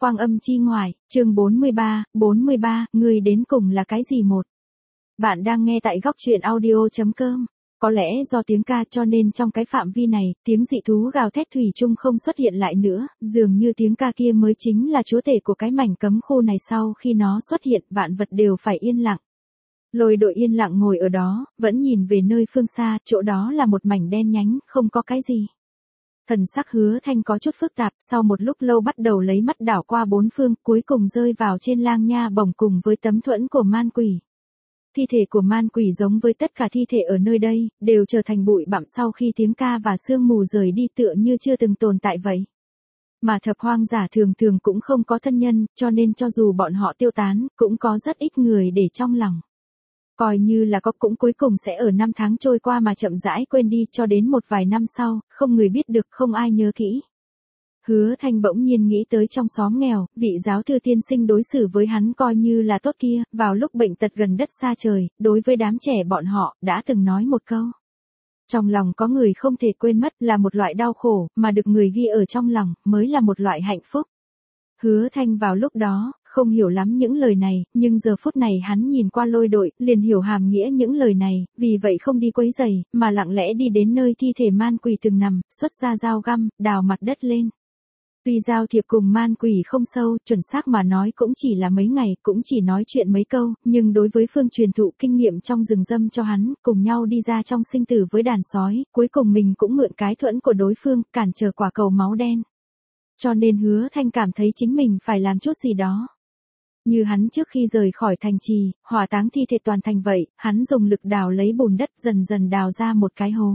Quang âm chi ngoại, chương 43, người đến cùng là cái gì một? Bạn đang nghe tại góc truyện audio.com. Có lẽ do tiếng ca cho nên trong cái phạm vi này, tiếng dị thú gào thét thủy chung không xuất hiện lại nữa, dường như tiếng ca kia mới chính là chúa tể của cái mảnh cấm khu này. Sau khi nó xuất hiện, vạn vật đều phải yên lặng. Lôi đội yên lặng ngồi ở đó, vẫn nhìn về nơi phương xa, chỗ đó là một mảnh đen nhánh, không có cái gì. Thần sắc Hứa Thanh có chút phức tạp, sau một lúc lâu bắt đầu lấy mắt đảo qua bốn phương, cuối cùng rơi vào trên lang nha bổng cùng với tấm thuẫn của man quỷ. Thi thể của man quỷ giống với tất cả thi thể ở nơi đây, đều trở thành bụi bặm sau khi tiếng ca và sương mù rời đi, tựa như chưa từng tồn tại vậy. Mà thập hoang giả thường thường cũng không có thân nhân, cho nên cho dù bọn họ tiêu tán, cũng có rất ít người để trong lòng. Coi như là có cũng cuối cùng sẽ ở năm tháng trôi qua mà chậm rãi quên đi, cho đến một vài năm sau, không người biết được, không ai nhớ kỹ. Hứa Thanh bỗng nhiên nghĩ tới trong xóm nghèo, vị giáo thư tiên sinh đối xử với hắn coi như là tốt kia, vào lúc bệnh tật gần đất xa trời, đối với đám trẻ bọn họ, đã từng nói một câu. Trong lòng có người không thể quên mất là một loại đau khổ, mà được người ghi ở trong lòng, mới là một loại hạnh phúc. Hứa Thanh vào lúc đó, không hiểu lắm những lời này, nhưng giờ phút này hắn nhìn qua lôi đội, liền hiểu hàm nghĩa những lời này, vì vậy không đi quấy rầy, mà lặng lẽ đi đến nơi thi thể man quỷ từng nằm, xuất ra dao găm, đào mặt đất lên. Tuy giao thiệp cùng man quỷ không sâu, chuẩn xác mà nói cũng chỉ là mấy ngày, cũng chỉ nói chuyện mấy câu, nhưng đối với phương truyền thụ kinh nghiệm trong rừng râm cho hắn, cùng nhau đi ra trong sinh tử với đàn sói, cuối cùng mình cũng mượn cái thuẫn của đối phương, cản trở quả cầu máu đen. Cho nên Hứa Thanh cảm thấy chính mình phải làm chút gì đó. Như hắn trước khi rời khỏi thành trì, hỏa táng thi thể toàn thành vậy, hắn dùng lực đào lấy bùn đất, dần dần đào ra một cái hố.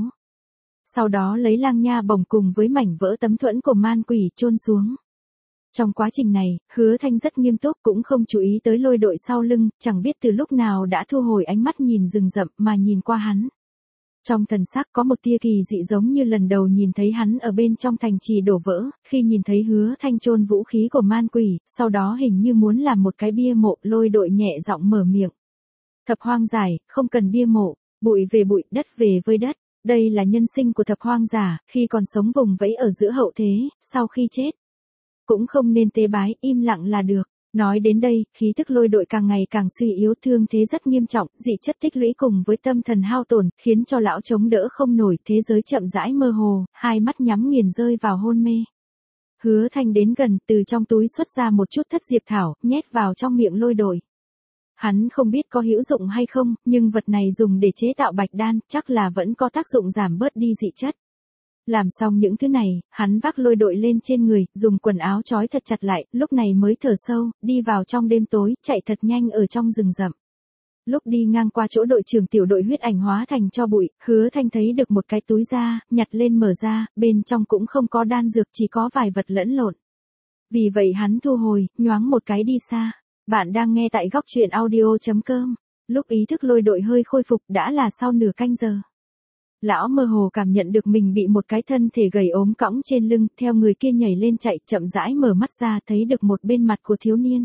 Sau đó lấy lang nha bổng cùng với mảnh vỡ tấm thuẫn của man quỷ chôn xuống. Trong quá trình này, Hứa Thanh rất nghiêm túc, cũng không chú ý tới lôi đội sau lưng, chẳng biết từ lúc nào đã thu hồi ánh mắt nhìn rừng rậm mà nhìn qua hắn. Trong thần sắc có một tia kỳ dị, giống như lần đầu nhìn thấy hắn ở bên trong thành trì đổ vỡ, khi nhìn thấy Hứa Thanh chôn vũ khí của man quỷ, sau đó hình như muốn làm một cái bia mộ. Lôi đội nhẹ giọng mở miệng. Thập hoang giải, không cần bia mộ, bụi về bụi, đất về với đất. Đây là nhân sinh của thập hoang giả, khi còn sống vùng vẫy ở giữa hậu thế, sau khi chết. Cũng không nên tế bái, im lặng là được. Nói đến đây, khí tức lôi đội càng ngày càng suy yếu, thương thế rất nghiêm trọng, dị chất tích lũy cùng với tâm thần hao tổn, khiến cho lão chống đỡ không nổi, thế giới chậm rãi mơ hồ, hai mắt nhắm nghiền rơi vào hôn mê. Hứa Thanh đến gần, từ trong túi xuất ra một chút thất diệp thảo, nhét vào trong miệng lôi đội. Hắn không biết có hữu dụng hay không, nhưng vật này dùng để chế tạo bạch đan, chắc là vẫn có tác dụng giảm bớt đi dị chất. Làm xong những thứ này, hắn vác lôi đội lên trên người, dùng quần áo trói thật chặt lại, lúc này mới thở sâu, đi vào trong đêm tối, chạy thật nhanh ở trong rừng rậm. Lúc đi ngang qua chỗ đội trưởng tiểu đội huyết ảnh hóa thành cho bụi, Hứa Thanh thấy được một cái túi da, nhặt lên mở ra, bên trong cũng không có đan dược, chỉ có vài vật lẫn lộn. Vì vậy hắn thu hồi, nhoáng một cái đi xa. Bạn đang nghe tại góc truyện audio.com. Lúc ý thức lôi đội hơi khôi phục đã là sau nửa canh giờ. Lão mơ hồ cảm nhận được mình bị một cái thân thể gầy ốm cõng trên lưng, theo người kia nhảy lên chạy, chậm rãi mở mắt ra, thấy được một bên mặt của thiếu niên.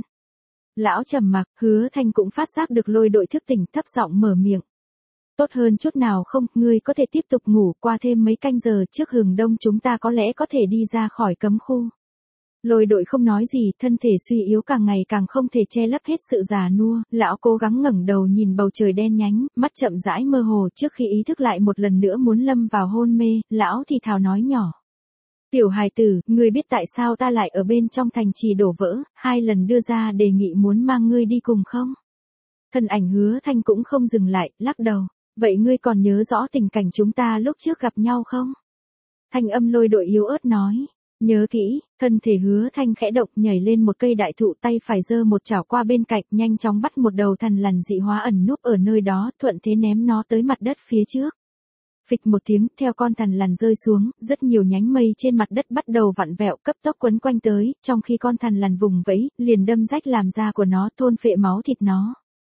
Lão trầm mặc, Hứa Thanh cũng phát giác được lôi đội thức tỉnh, thấp giọng mở miệng. Tốt hơn chút nào không, ngươi có thể tiếp tục ngủ, qua thêm mấy canh giờ trước hừng đông chúng ta có lẽ có thể đi ra khỏi cấm khu. Lôi đội không nói gì, thân thể suy yếu càng ngày càng không thể che lấp hết sự già nua, lão cố gắng ngẩng đầu nhìn bầu trời đen nhánh, mắt chậm rãi mơ hồ, trước khi ý thức lại một lần nữa muốn lâm vào hôn mê, lão thì thào nói nhỏ. Tiểu hài tử, ngươi biết tại sao ta lại ở bên trong thành trì đổ vỡ, 2 lần đưa ra đề nghị muốn mang ngươi đi cùng không? Thân ảnh Hứa Thanh cũng không dừng lại, lắc đầu. Vậy ngươi còn nhớ rõ tình cảnh chúng ta lúc trước gặp nhau không? Thanh âm lôi đội yếu ớt nói. Nhớ kỹ, thân thể Hứa Thanh khẽ động, nhảy lên một cây đại thụ, tay phải giơ một chảo qua bên cạnh, nhanh chóng bắt một đầu thằn lằn dị hóa ẩn núp ở nơi đó, thuận thế ném nó tới mặt đất phía trước. Phịch một tiếng, theo con thằn lằn rơi xuống, rất nhiều nhánh mây trên mặt đất bắt đầu vặn vẹo, cấp tốc quấn quanh tới, trong khi con thằn lằn vùng vẫy, liền đâm rách làm da của nó, thôn phệ máu thịt nó.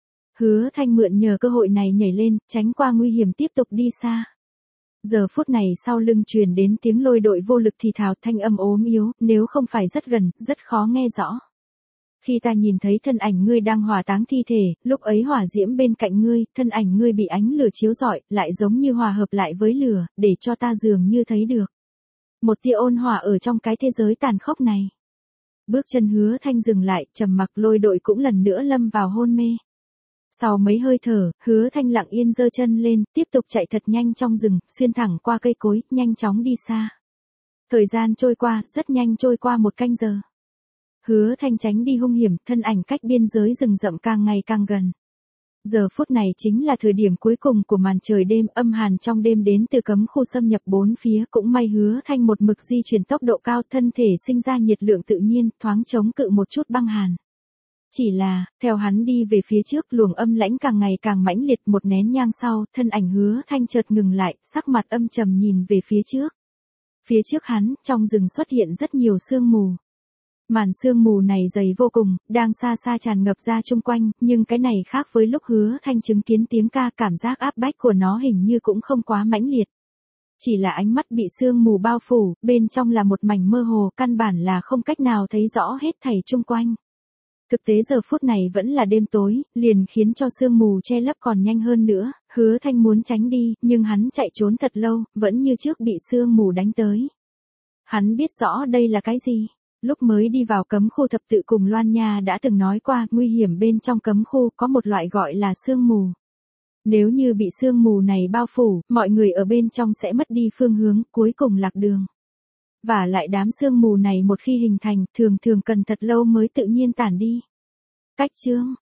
Hứa Thanh mượn nhờ cơ hội này nhảy lên, tránh qua nguy hiểm tiếp tục đi xa. Giờ phút này sau lưng truyền đến tiếng lôi đội vô lực thì thào, thanh âm ốm yếu, nếu không phải rất gần, rất khó nghe rõ. Khi ta nhìn thấy thân ảnh ngươi đang hỏa táng thi thể, lúc ấy hỏa diễm bên cạnh ngươi, thân ảnh ngươi bị ánh lửa chiếu rọi, lại giống như hòa hợp lại với lửa, để cho ta dường như thấy được một tia ôn hòa ở trong cái thế giới tàn khốc này. Bước chân Hứa Thanh dừng lại, trầm mặc. Lôi Đội cũng lần nữa lâm vào hôn mê. Sau mấy hơi thở, Hứa Thanh lặng yên giơ chân lên, tiếp tục chạy thật nhanh trong rừng, xuyên thẳng qua cây cối, nhanh chóng đi xa. Thời gian trôi qua, rất nhanh trôi qua 1 canh giờ. Hứa Thanh tránh đi hung hiểm, thân ảnh cách biên giới rừng rậm càng ngày càng gần. Giờ phút này chính là thời điểm cuối cùng của màn trời đêm âm hàn trong đêm đến từ cấm khu xâm nhập 4 phía. Cũng may Hứa Thanh một mực di chuyển tốc độ cao, thân thể sinh ra nhiệt lượng tự nhiên, thoáng chống cự một chút băng hàn. Chỉ là, theo hắn đi về phía trước, luồng âm lãnh càng ngày càng mãnh liệt. Một nén nhang sau, thân ảnh Hứa Thanh chợt ngừng lại, sắc mặt âm trầm nhìn về phía trước. Phía trước hắn, trong rừng xuất hiện rất nhiều sương mù. Màn sương mù này dày vô cùng, đang xa xa tràn ngập ra chung quanh, nhưng cái này khác với lúc Hứa Thanh chứng kiến tiếng ca, cảm giác áp bách của nó hình như cũng không quá mãnh liệt. Chỉ là ánh mắt bị sương mù bao phủ, bên trong là một mảnh mơ hồ, căn bản là không cách nào thấy rõ hết thảy chung quanh. Thực tế giờ phút này vẫn là đêm tối, liền khiến cho sương mù che lấp còn nhanh hơn nữa. Hứa Thanh muốn tránh đi, nhưng hắn chạy trốn thật lâu, vẫn như trước bị sương mù đánh tới. Hắn biết rõ đây là cái gì. Lúc mới đi vào cấm khu thập tự cùng Loan Nha đã từng nói qua, nguy hiểm bên trong cấm khu có một loại gọi là sương mù. Nếu như bị sương mù này bao phủ, mọi người ở bên trong sẽ mất đi phương hướng, cuối cùng lạc đường. Và lại đám sương mù này một khi hình thành, thường thường cần thật lâu mới tự nhiên tản đi. Cách chương